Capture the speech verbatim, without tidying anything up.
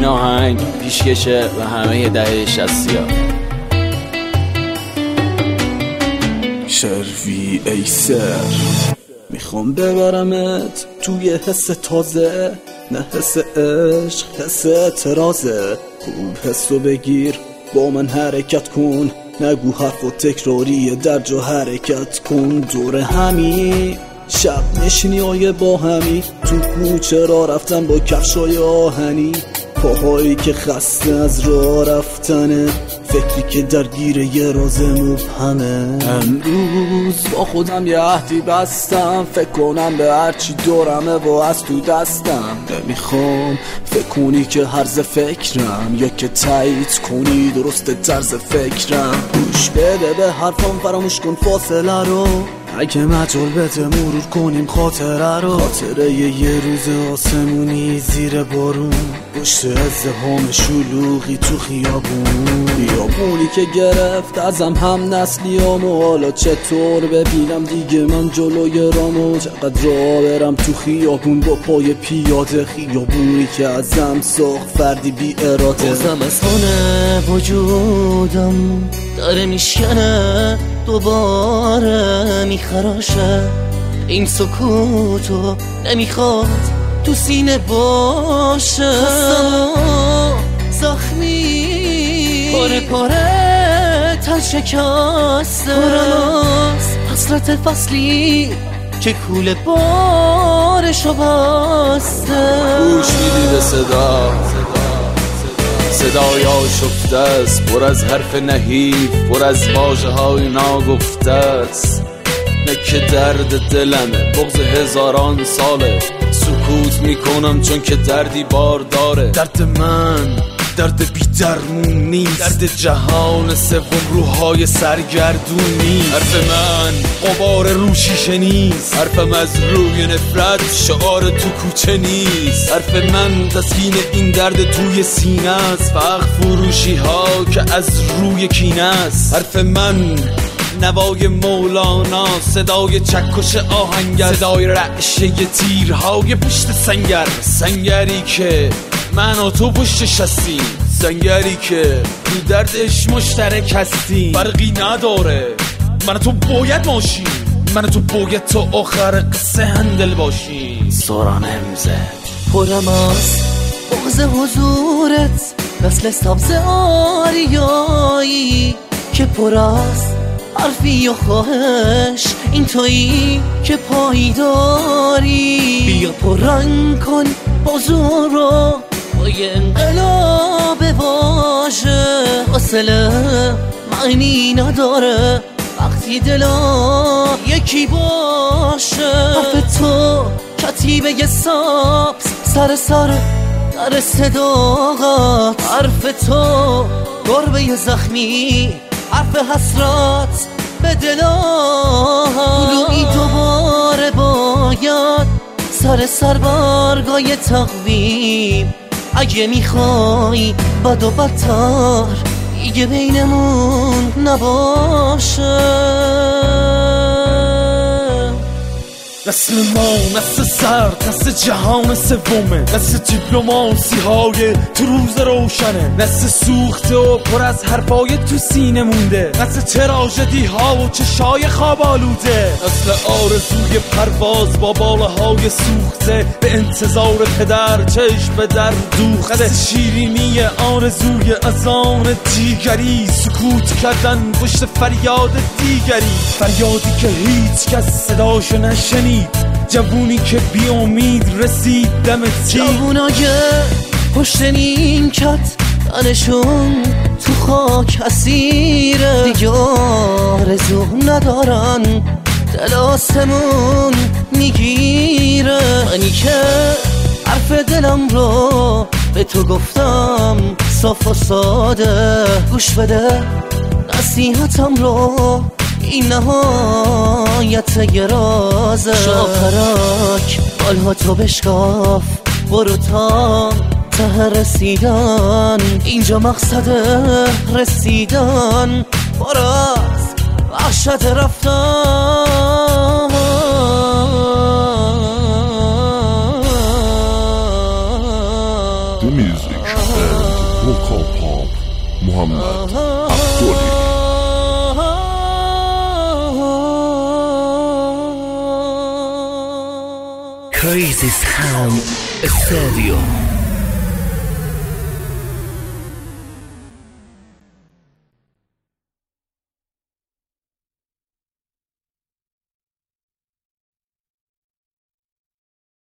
این آهنگ پیشکشه و همه دهه شصتیا. شروی ای سر میخوام ببرمت توی حس تازه، نه حس عشق، حس اعتراضه. خوب حسو بگیر با من حرکت کن، نگو حرف و تکراریه در جا حرکت کن. دور همی شب نشینی های با همی، تو کوچه را رفتن با کفشای آهنی، پاهایی که خسته از راه رفتنه، فکری که درگیر یه راز مبهمه. امروز با خودم یه عهدی بستم، فکر کنم به هرچی دورمه و از تو دستم. نمیخوام فکر کنی که هرز فکرم، یا که تایید کنی درست طرز فکرم. گوش بده به حرفم، فراموش کن فاصله رو، اگه مجال بده مرور کنیم خاطره رو. خاطره یه روز آسمونی زیر بارون، پشت ازدحام شلوغی تو خیابون. خیابونی که گرفت ازم هم نسلیامو، حالا چطور ببینم دیگه من جلوی رامو. چقدر راه برم تو خیابون با پای پیاده، خیابونی که ازم ساخت فردی بی اراده. بازم از خانه وجودم داره میشکنه، دوباره میخراشه. این سکوتو نمیخواد تو سینه باشه. زخمی پاره پاره تن شکسته، پرماز حسرت فصلی که کوله بارشو بسته. گوش میدی به صدا، صدای آشفته است، پر از حرف نحیف، پر از واژه های ناگفته است. نه که درد دلمه، بغض هزاران ساله، سکوت میکنم چون که دردی بار داره. درد من درد بی درمون نیست، درد جهان سوم روحای سرگردونی. حرف من غبار رو شیشه نیست، حرفم از روی نفرت شعار تو کوچه نیست. حرف من تسکین این درد توی سینه است، فقر فروشی ها که از روی کینه است. حرف من نوای مولانا، صدای چکش آهنگر، صدای رعشه تیرهای پشت سنگر. سنگری که من و تو پشتش هستیم، سنگری که تو دردش مشترک هستیم. فرقی نداره، من و تو باید ماشیم، من و تو باید تا آخر قصه هندل باشیم. سوران امزه پرم از بغض حضورت، مثل سبز آریایی که پر از حرفی و خواهش. این تویی که پایداری، بیا پررنگ کن بازو رو با یه انقلاب واژه. حاصله معنی نداره وقتی دلا یکی باشه. حرف تو کتیبه یه سبز سر سر در صداقت. حرف تو گربه یه زخمی، حرف حسرت به دلا. گلویی دوباره باید سر سر برگای تقویم. اگه میخوای بد و بدتر دیگه بینمون نباشه. نسل ما نسل سرد، نسل جهان سومه، نسل دیپلماسی های تو روز روشنه، نسل سوخته و پر از حرفای تو سینه مونده، نسل تراژدی ها و چشای خواب آلوده، نسل آرزوی پرواز با بالاهای سوخته به انتظار پدر چشم به در دوخته، نسل شیرینی آرزوی اذان دیگری، سکوت کردن پشت فریاد دیگری، فریادی که هیچ کس صداشو نشنید، جوونی که بی امید رسید دم تیر، جوونای پشت نیمکت تنشون تو خاک اسیره، دیگه آرزو ندارن دل آسمون میگیره. منی که حرف دلم رو به تو گفتم صاف و ساده، گوش بده نصیحتم رو، این نهایت گرازه. شاپرک بالها تو بشکاف، برو تا ته رسیدن، اینجا مقصد رسیدن، برو از وحشت رفتن. تو Music and vocal pop محمد عبدالی. Crazy Sound Studio.